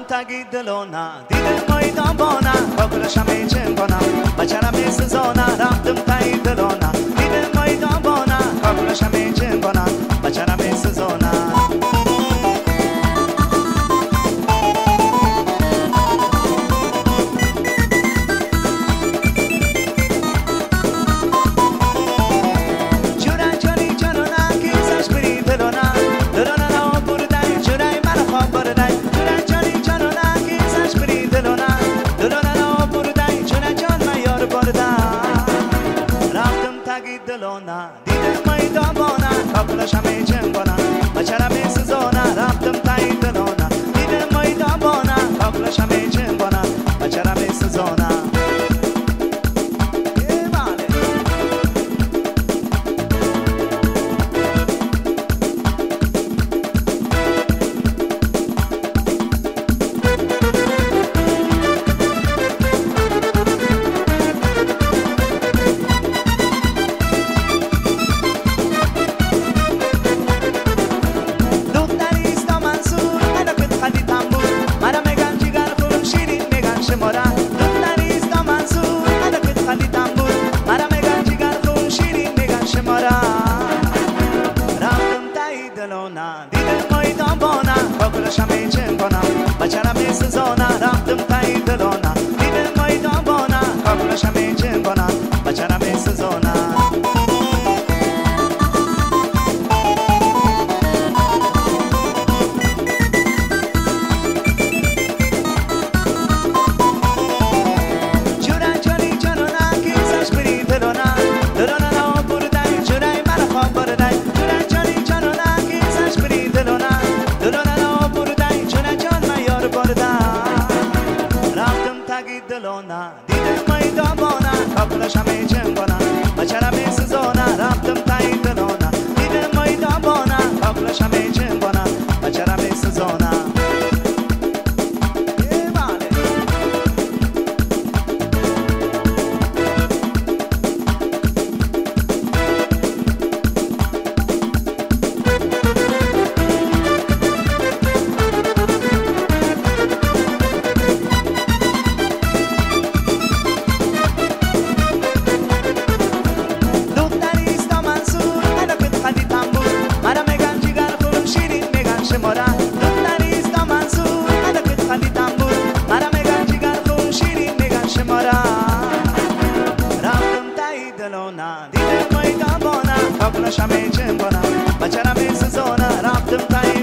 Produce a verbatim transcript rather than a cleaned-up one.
تگی دلونا دیدم مایدان بانا باکلش همه چن بانا بچرم سزانا رفتم تگی دلونا دیدم مایدان بانا باکلش همه چن بانا بچرم سزانا دلونا دیدم مایدان بانا کاکلش همه چن بانا بچرم سزانا رفتم تای دلونا دیدم مایدان بانا کاکلش همه چن بانا بچرم سزانا دیدم مایدان بانا باکلش همه چن بانا بچرم سزانا رفتم تای دلونا دیدم مایدان بانا باکلش همه چن بانا بچرم سزانا دلونا دیدم مایدان بانا کاکلش همه چن بانا بچرم سزانا رفتم تای دلونا دیدم مایدان بانا کاکلش همه چن بانا بچرم سزانا دیدم مایدان بانا کاکلش همه چن بانا بچرم سزانا رفتم تای